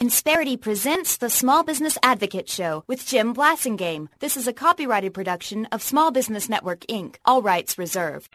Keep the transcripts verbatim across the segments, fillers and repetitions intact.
Insperity presents the Small Business Advocate Show with Jim Blasingame. This is a copyrighted production of Small Business Network, Incorporated. All rights reserved.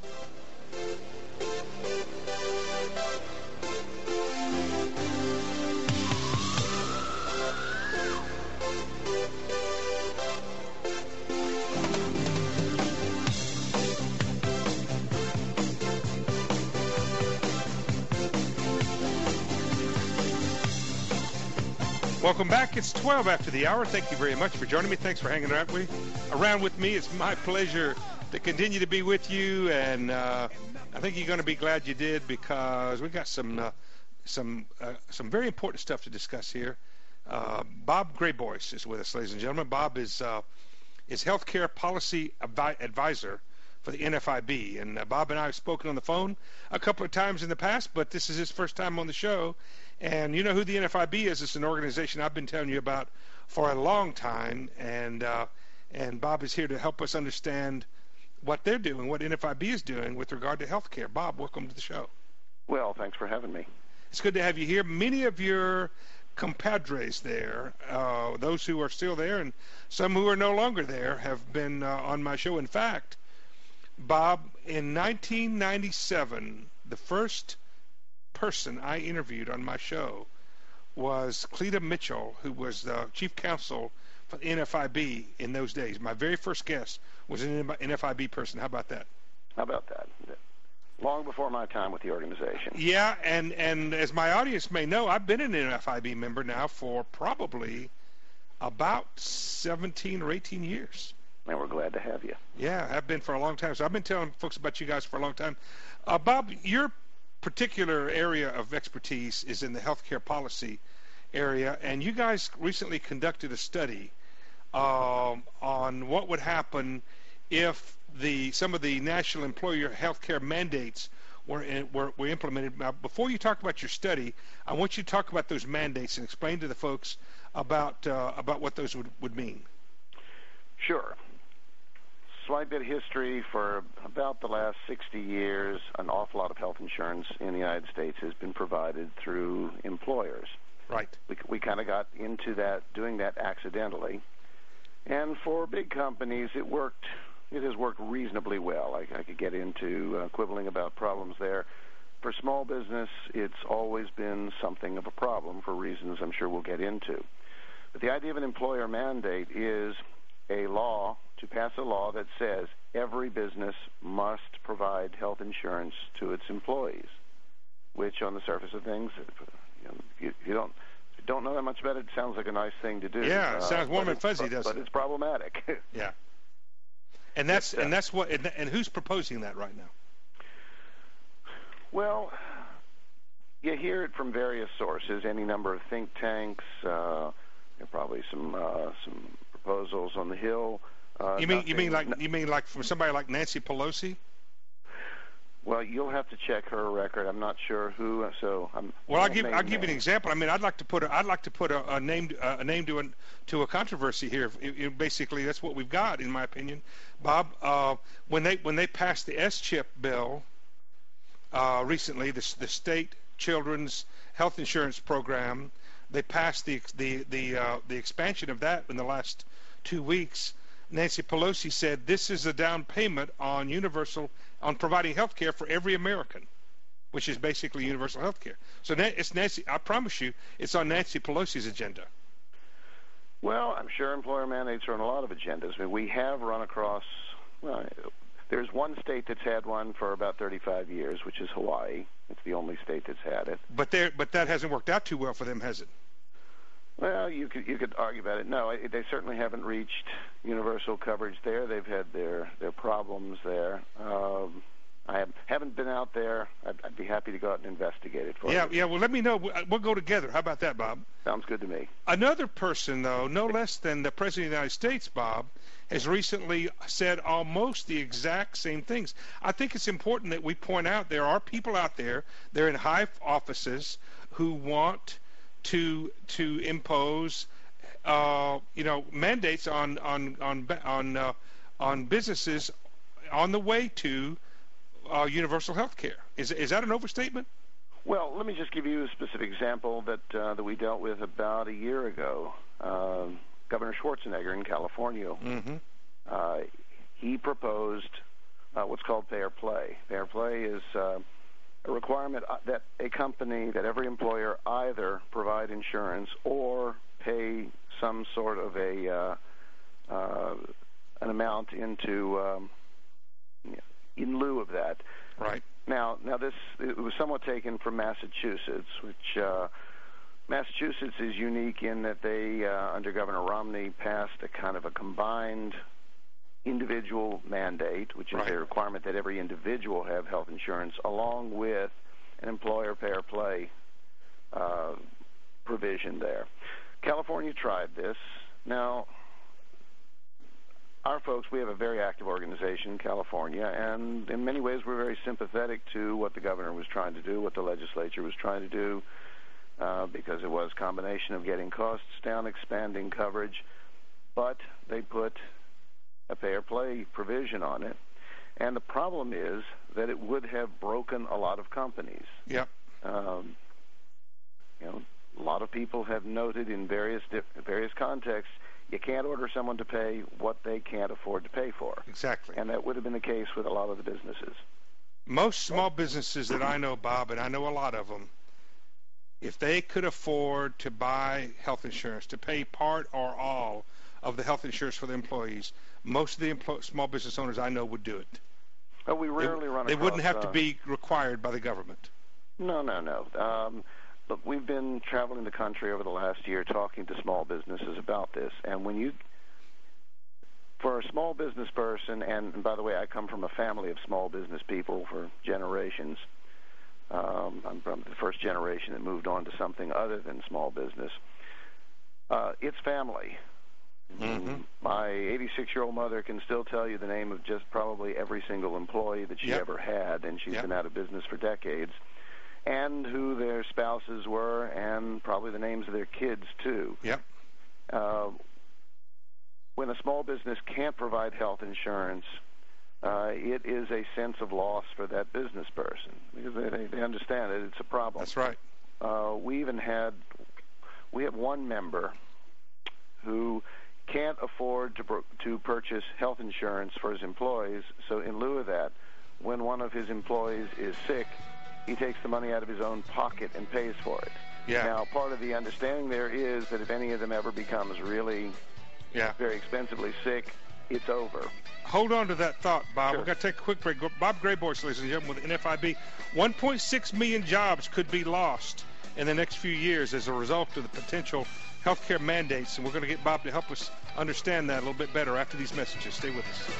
Welcome back. It's twelve after the hour. Thank you very much for joining me. Thanks for hanging around with, around with me. It's my pleasure to continue to be with you, and uh, I think you're going to be glad you did because we've got some uh, some uh, some very important stuff to discuss here. Uh, Bob Grayboyce is with us, ladies and gentlemen. Bob is uh, is healthcare policy advi- advisor for the N F I B, and uh, Bob and I have spoken on the phone a couple of times in the past, but this is his first time on the show. And you know who the N F I B is. It's an organization I've been telling you about for a long time, and uh, and Bob is here to help us understand what they're doing, what N F I B is doing with regard to healthcare. Bob, welcome to the show. Well, thanks for having me. It's good to have you here. Many of your compadres there, uh, those who are still there and some who are no longer there, have been uh, on my show. In fact, Bob, in nineteen ninety-seven, the first person I interviewed on my show was Cleta Mitchell, who was the chief counsel for the N F I B in those days. My very first guest was an N F I B person. How about that? How about that? Long before my time with the organization. Yeah, and, and as my audience may know, I've been an N F I B member now for probably about seventeen or eighteen years. And we're glad to have you. Yeah, I've been for a long time. So I've been telling folks about you guys for a long time. Uh, Bob, you're particular area of expertise is in the healthcare policy area, and you guys recently conducted a study um, on what would happen if the some of the national employer healthcare mandates were, in, were were implemented. Now, before you talk about your study, I want you to talk about those mandates and explain to the folks about uh, about what those would, would mean. Sure. Slight bit of history. For about the last sixty years, an awful lot of health insurance in the United States has been provided through employers. Right. We, we kind of got into that, doing that accidentally. And for big companies, it worked. It has worked reasonably well. I, I could get into uh, quibbling about problems there. For small business, it's always been something of a problem for reasons I'm sure we'll get into. But the idea of an employer mandate is a law, to pass a law that says every business must provide health insurance to its employees, which on the surface of things, you know, you, you don't if you don't know that much about it, it sounds like a nice thing to do. Yeah, it sounds warm uh, and fuzzy, doesn't it? it? But it's problematic. Yeah. And that's, but, uh, and that's what, and, and who's proposing that right now? Well, you hear it from various sources, any number of think tanks, uh, probably some uh, some proposals on the Hill. Uh, you mean nothing, you mean like you mean like from somebody like Nancy Pelosi? Well, you'll have to check her record. I'm not sure who. So I'm. Well, I'll give I'll give you an example. I mean, I'd like to put a, I'd like to put a, a name uh, a name to a to a controversy here. It, it, basically, that's what we've got, in my opinion, Bob. Uh, when they when they passed the S chip bill uh, recently, the the state children's health insurance program, they passed the the the uh, the expansion of that in the last two weeks. Nancy Pelosi said this is a down payment on universal on providing health care for every American, which is basically universal health care. So it's Nancy. I promise you, it's on Nancy Pelosi's agenda. Well, I'm sure employer mandates are on a lot of agendas. I mean, we have run across. Well, there's one state that's had one for about thirty-five years, which is Hawaii. It's the only state that's had it. But there, but that hasn't worked out too well for them, has it? Well, you could you could argue about it. No, it, they certainly haven't reached universal coverage there. They've had their, their problems there. Um, I have, haven't been out there. I'd, I'd be happy to go out and investigate it for yeah, you. Yeah, well, let me know. We'll go together. How about that, Bob? Sounds good to me. Another person, though, no less than the President of the United States, Bob, has recently said almost the exact same things. I think it's important that we point out there are people out there, they're in high offices, who want to to impose, uh, you know, mandates on on on on uh, on businesses on the way to uh, universal health care. Is is that an overstatement? Well, let me just give you a specific example that uh, that we dealt with about a year ago. Uh, Governor Schwarzenegger in California, Mm-hmm. uh, he proposed uh, what's called pay or play. Pay or play is uh, a requirement that a company, that every employer either provide insurance or pay some sort of a uh, uh, an amount into um, in lieu of that. Right. Now, now this it was somewhat taken from Massachusetts, which uh, Massachusetts is unique in that they, uh, under Governor Romney, passed a kind of a combined individual mandate, which is right. a requirement that every individual have health insurance, along with an employer pay or play uh, provision there. California tried this. Now, our folks, we have a very active organization in California, and in many ways we're very sympathetic to what the governor was trying to do, what the legislature was trying to do, uh, because it was a combination of getting costs down, expanding coverage, but they put a pay-or-play provision on it. And the problem is that it would have broken a lot of companies. Yep. Um, you know, a lot of people have noted in various various contexts, you can't order someone to pay what they can't afford to pay for. Exactly. And that would have been the case with a lot of the businesses. Most small businesses that I know, Bob, and I know a lot of them, if they could afford to buy health insurance, to pay part or all of the health insurance for the employees, most of the empl- small business owners I know would do it. Oh, we rarely they, run They across, wouldn't have uh, to be required by the government. No, no, no. Um, look, we've been traveling the country over the last year talking to small businesses about this. And when you, for a small business person, and, and by the way, I come from a family of small business people for generations. Um, I'm from the first generation that moved on to something other than small business. Uh, it's family. Mm-hmm. My eighty-six-year-old mother can still tell you the name of just probably every single employee that she yep. ever had, and she's yep. been out of business for decades, and who their spouses were, and probably the names of their kids, too. Yep. Uh, when a small business can't provide health insurance, uh, it is a sense of loss for that business person, because they, they understand it. It's a problem. That's right. Uh, we even had, we have one member who can't afford to to purchase health insurance for his employees, so in lieu of that, when one of his employees is sick, he takes the money out of his own pocket and pays for it. Yeah. Now, part of the understanding there is that if any of them ever becomes really yeah. very expensively sick, it's over. Hold on to that thought, Bob. Sure. We've got to take a quick break. Bob Grayboyce, ladies and gentlemen, with N F I B. one point six million jobs could be lost in the next few years as a result of the potential healthcare mandates, and we're going to get Bob to help us understand that a little bit better after these messages. Stay with us.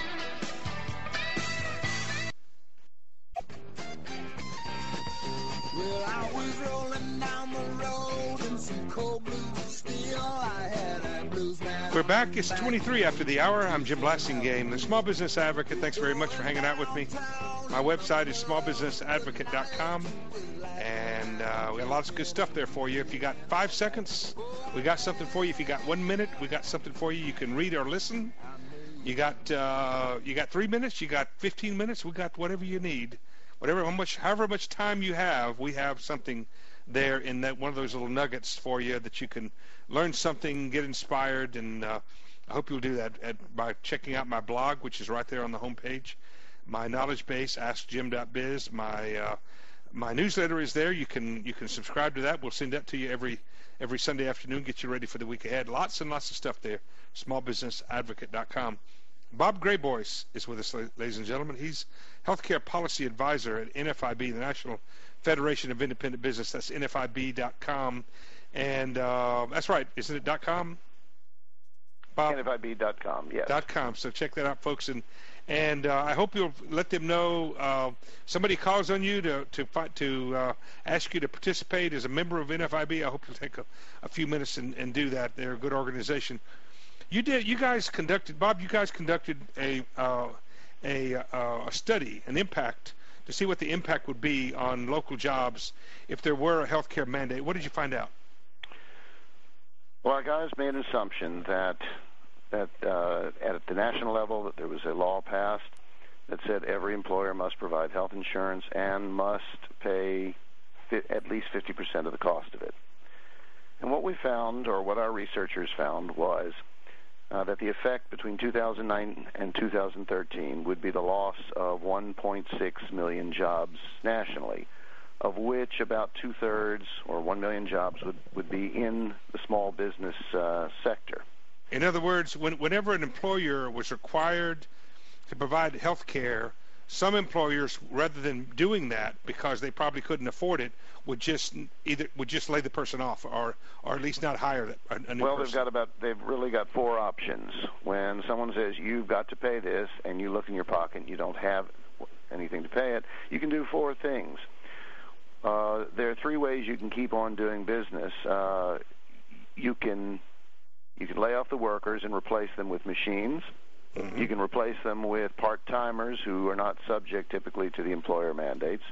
Well, I was rolling down the road in some cold blue steel. I had a blues man. We're back. It's twenty-three after the hour. I'm Jim Blasingame, the Small Business Advocate. Thanks very much for hanging out with me. My website is small business advocate dot com, and uh, we got lots of good stuff there for you. If you got five seconds, we got something for you. If you got one minute, we got something for you. You can read or listen. You got uh, you got three minutes. You got fifteen minutes. We got whatever you need. Whatever, how much, however much time you have, we have something there in that one of those little nuggets for you that you can learn something, get inspired, and uh, I hope you'll do that at, by checking out my blog, which is right there on the homepage. My knowledge base, ask jim dot biz. My uh, my newsletter is there. You can you can subscribe to that. We'll send that to you every every Sunday afternoon. Get you ready for the week ahead. Lots and lots of stuff there. small business advocate dot com. Bob Grayboyce is with us, ladies and gentlemen. He's Healthcare Policy Advisor at N F I B, the National Federation of Independent Business. That's N F I B dot com. And uh, that's right, isn't it .com? Bob? N F I B dot com, yes. .com. So check that out, folks. And and uh, I hope you'll let them know. Uh, somebody calls on you to to to uh, ask you to participate as a member of N F I B. I hope you'll take a, a few minutes and, and do that. They're a good organization. You did. You guys conducted, Bob. You guys conducted a uh, a, uh, a study, an impact, to see what the impact would be on local jobs if there were a healthcare mandate. What did you find out? Well, our guys made an assumption that that uh, at the national level that there was a law passed that said every employer must provide health insurance and must pay fi- at least fifty percent of the cost of it. And what we found, or what our researchers found, was uh, that the effect between two thousand nine and two thousand thirteen would be the loss of one point six million jobs nationally, of which about two-thirds, or one million jobs, would, would be in the small business uh, sector. In other words, when, whenever an employer was required to provide health care, some employers, rather than doing that because they probably couldn't afford it, would just either would just lay the person off, or or at least not hire a, a new well, person. they've got about they've really got four options. When someone says you've got to pay this, and you look in your pocket and you don't have anything to pay it, you can do four things. Uh, there are three ways you can keep on doing business. Uh, you can you can lay off the workers and replace them with machines. Mm-hmm. You can replace them with part-timers who are not subject typically to the employer mandates.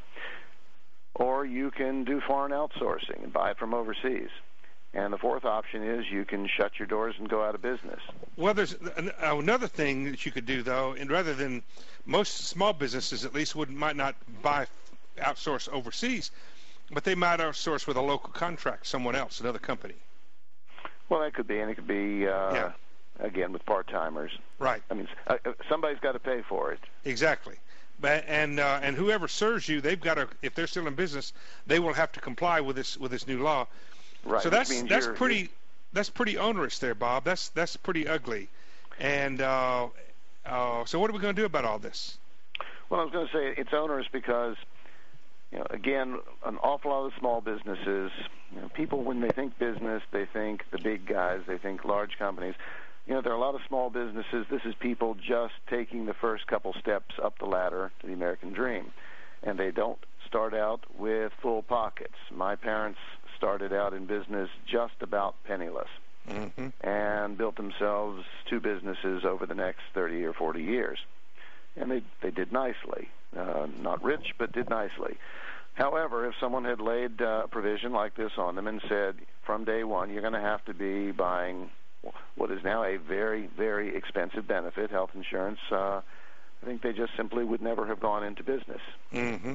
Or you can do foreign outsourcing and buy it from overseas. And the fourth option is you can shut your doors and go out of business. Well, there's another thing that you could do, though, and rather than most small businesses at least would might not buy outsource overseas, but they might outsource with a local contract, someone else, another company. Well, that could be, and it could be... Uh, yeah. Again, with part-timers. Right. I mean, uh, somebody's got to pay for it. Exactly. But, and uh, and whoever serves you, they've got to, if they're still in business, they will have to comply with this with this new law. Right. So that's that's you're, pretty you're, that's pretty onerous there, Bob. That's that's pretty ugly. And uh, uh, so what are we going to do about all this? Well, I was going to say it's onerous because, you know, again, an awful lot of small businesses, you know, people when they think business, they think the big guys, they think large companies. You know, there are a lot of small businesses. This is people just taking the first couple steps up the ladder to the American dream. And they don't start out with full pockets. My parents started out in business just about penniless mm-hmm. and built themselves two businesses over the next thirty or forty years. And they, they did nicely. Uh, not rich, but did nicely. However, if someone had laid uh, a provision like this on them and said, from day one, you're going to have to be buying what is now a very, very expensive benefit, health insurance, uh, I think they just simply would never have gone into business. Mm-hmm.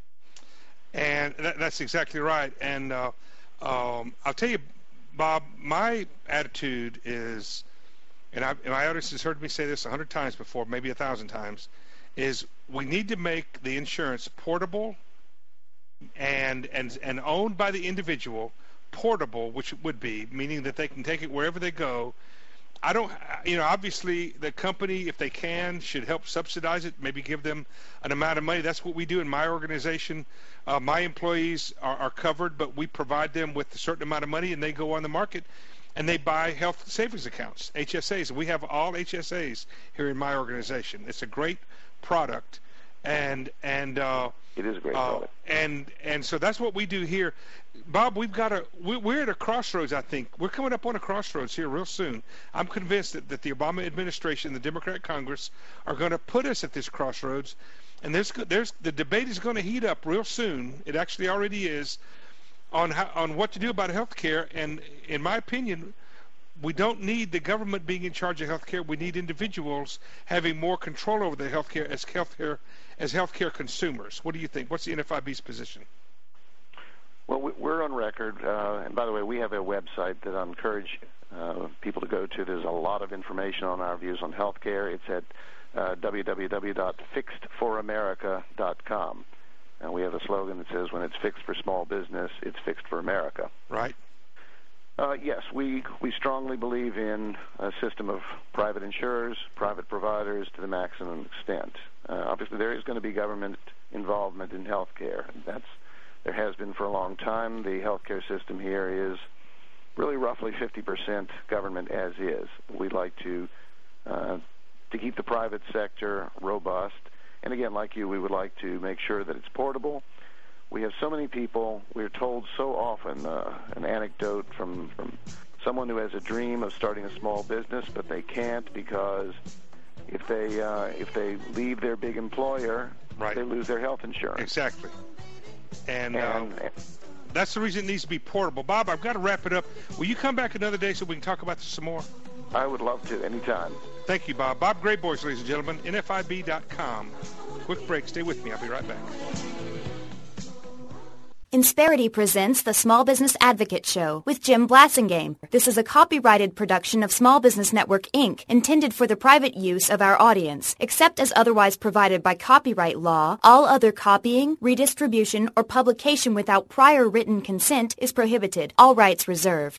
And that, that's exactly right. And uh, um, I'll tell you, Bob, my attitude is, and, I, and my audience has heard me say this a hundred times before, maybe a thousand times, is we need to make the insurance portable and and and owned by the individual. Portable, which it would be, meaning that they can take it wherever they go. I don't, you know, obviously the company, if they can, should help subsidize it, maybe give them an amount of money. That's what we do in my organization. Uh, my employees are, are covered, but we provide them with a certain amount of money, and they go on the market and they buy health savings accounts, H S As. We have all H S As here in my organization. It's a great product. And and uh, it is a great uh, product. And and so that's what we do here, Bob. We've got a we're at a crossroads. I think we're coming up on a crossroads here real soon. I'm convinced that, that the Obama administration, the Democrat Congress, are going to put us at this crossroads, and there's there's the debate is going to heat up real soon. It actually already is on how, on what to do about health care. And in my opinion, we don't need the government being in charge of health care. We need individuals having more control over the health care as health care as healthcare consumers. What do you think? What's the N F I B's position? Well, we're on record, uh, and by the way, we have a website that I encourage uh, people to go to. There's a lot of information on our views on healthcare. It's at uh, w w w dot fixed for america dot com. And we have a slogan that says, when it's fixed for small business, it's fixed for America. Right. Uh, yes, we, we strongly believe in a system of private insurers, private providers to the maximum extent. Uh, obviously, there is going to be government involvement in health care. That's, there has been for a long time. The health care system here is really roughly fifty percent government as is. We'd like to, uh, to keep the private sector robust. And again, like you, we would like to make sure that it's portable. We have so many people, we're told so often, uh, an anecdote from, from someone who has a dream of starting a small business, but they can't because if they uh, if they leave their big employer, right. they lose their health insurance. Exactly. And, and uh, that's the reason it needs to be portable. Bob, I've got to wrap it up. Will you come back another day so we can talk about this some more? I would love to, anytime. Thank you, Bob. Bob Grayboyes, ladies and gentlemen, N F I B dot com. Quick break. Stay with me. I'll be right back. Insperity presents the Small Business Advocate Show with Jim Blasingame. This is a copyrighted production of Small Business Network, Incorporated, intended for the private use of our audience. Except as otherwise provided by copyright law, all other copying, redistribution, or publication without prior written consent is prohibited. All rights reserved.